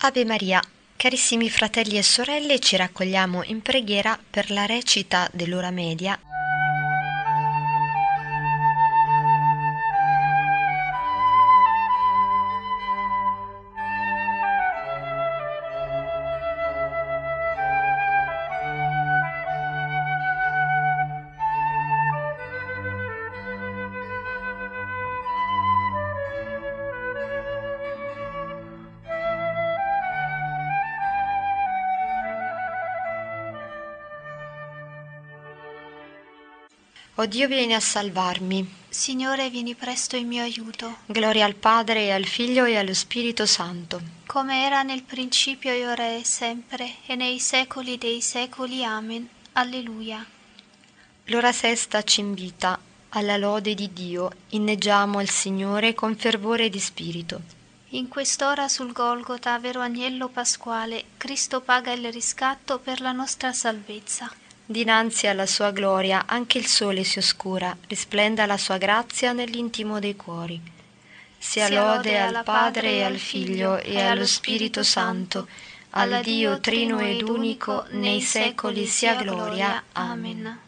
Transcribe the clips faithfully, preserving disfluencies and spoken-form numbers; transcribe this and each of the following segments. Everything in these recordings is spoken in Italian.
Ave Maria, carissimi fratelli e sorelle, ci raccogliamo in preghiera per la recita dell'ora media. O Dio, vieni a salvarmi. Signore, vieni presto in mio aiuto. Gloria al Padre, e al Figlio, e allo Spirito Santo. Come era nel principio, e ora e sempre, e nei secoli dei secoli. Amen. Alleluia. L'ora sesta ci invita alla lode di Dio. Inneggiamo al Signore con fervore di spirito. In quest'ora sul Golgota, vero agnello pasquale, Cristo paga il riscatto per la nostra salvezza. Dinanzi alla sua gloria anche il sole si oscura, risplenda la sua grazia nell'intimo dei cuori. Sia lode al Padre e al Figlio e allo Spirito Santo, al Dio trino ed unico, nei secoli sia gloria. Amen.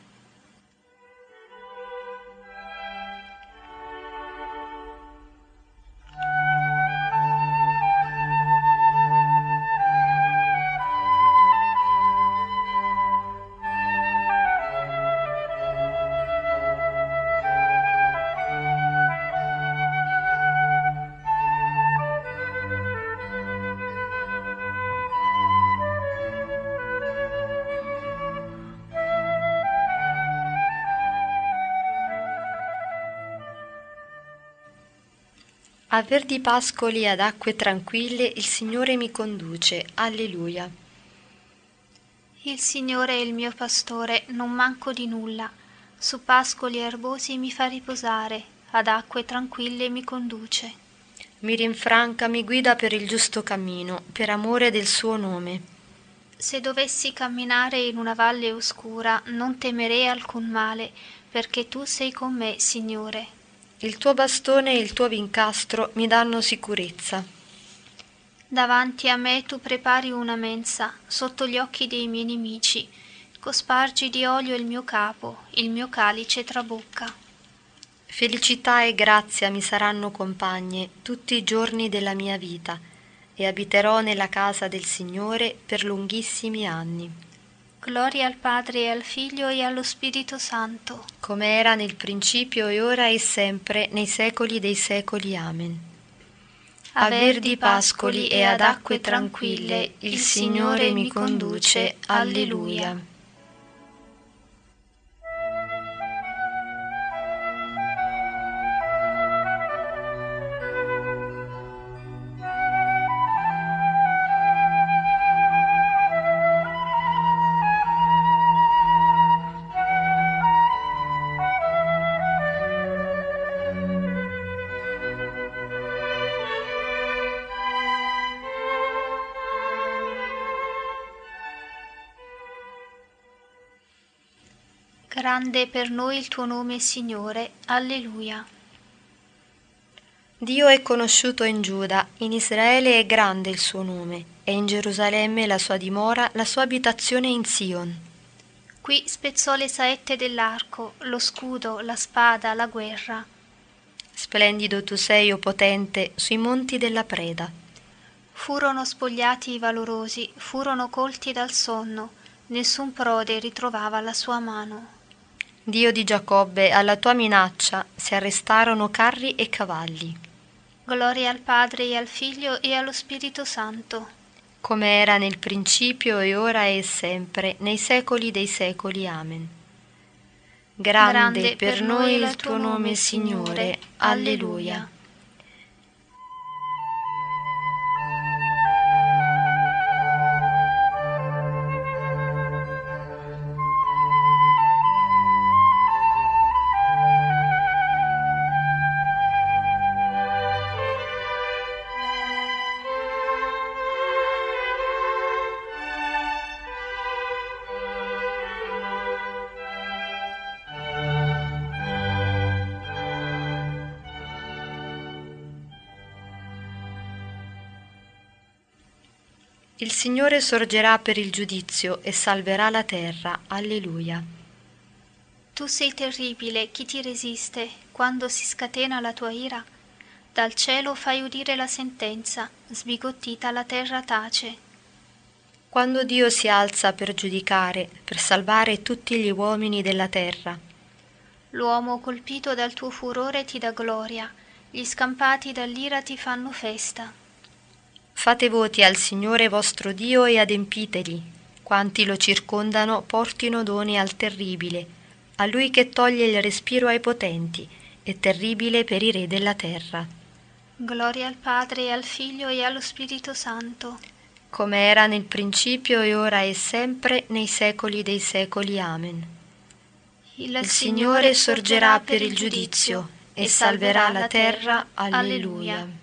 A verdi pascoli ad acque tranquille il Signore mi conduce. Alleluia. Il Signore è il mio pastore, non manco di nulla. Su pascoli erbosi mi fa riposare, ad acque tranquille mi conduce. Mi rinfranca, mi guida per il giusto cammino, per amore del suo nome. Se dovessi camminare in una valle oscura, non temerei alcun male, perché tu sei con me, Signore. Il tuo bastone e il tuo vincastro mi danno sicurezza. Davanti a me tu prepari una mensa, sotto gli occhi dei miei nemici. Cospargi di olio il mio capo, il mio calice trabocca. Felicità e grazia mi saranno compagne tutti i giorni della mia vita, e abiterò nella casa del Signore per lunghissimi anni. Gloria al Padre e al Figlio e allo Spirito Santo. Come era nel principio e ora e sempre, nei secoli dei secoli. Amen. A verdi pascoli e ad acque tranquille il Signore mi conduce. Alleluia. Grande per noi il tuo nome, Signore. Alleluia. Dio è conosciuto in Giuda, in Israele è grande il suo nome, e in Gerusalemme la sua dimora, la sua abitazione in Sion. Qui spezzò le saette dell'arco, lo scudo, la spada, la guerra. Splendido tu sei, o potente, sui monti della preda. Furono spogliati i valorosi, furono colti dal sonno, nessun prode ritrovava la sua mano. Dio di Giacobbe, alla tua minaccia si arrestarono carri e cavalli. Gloria al Padre e al Figlio e allo Spirito Santo. Come era nel principio e ora e sempre, nei secoli dei secoli. Amen. Grande, Grande per per noi noi il tuo nome, Signore. Alleluia. Il Signore sorgerà per il giudizio e salverà la terra. Alleluia. Tu sei terribile, chi ti resiste quando si scatena la tua ira? Dal cielo fai udire la sentenza, sbigottita la terra tace. Quando Dio si alza per giudicare, per salvare tutti gli uomini della terra. L'uomo colpito dal tuo furore ti dà gloria, gli scampati dall'ira ti fanno festa. Fate voti al Signore vostro Dio e adempiteli. Quanti lo circondano portino doni al terribile, a Lui che toglie il respiro ai potenti, è terribile per i re della terra. Gloria al Padre e al Figlio e allo Spirito Santo, come era nel principio e ora e sempre, nei secoli dei secoli. Amen. Il, Il Signore sorgerà per il giudizio e salverà la terra. Alleluia.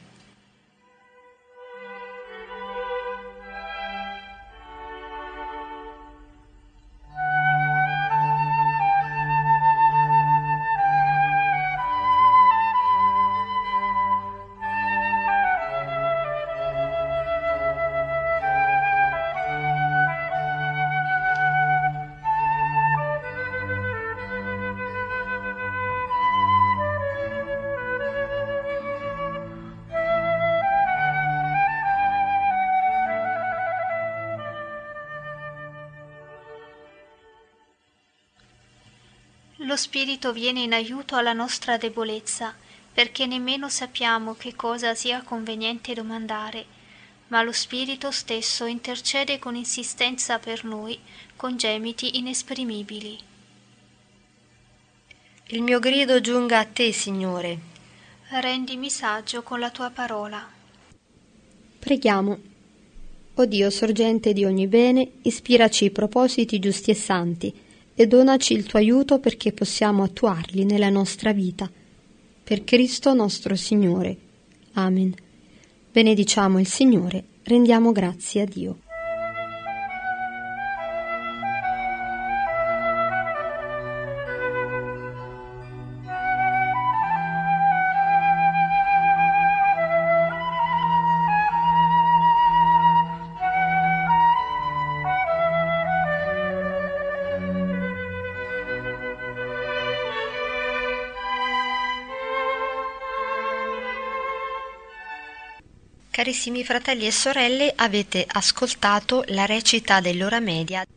Lo Spirito viene in aiuto alla nostra debolezza, perché nemmeno sappiamo che cosa sia conveniente domandare, ma lo Spirito stesso intercede con insistenza per noi, con gemiti inesprimibili. Il mio grido giunga a te, Signore. Rendimi saggio con la tua parola. Preghiamo. O Dio, sorgente di ogni bene, ispiraci i propositi giusti e santi, e donaci il tuo aiuto perché possiamo attuarli nella nostra vita. Per Cristo nostro Signore. Amen. Benediciamo il Signore, rendiamo grazie a Dio. Carissimi fratelli e sorelle, avete ascoltato la recita dell'ora media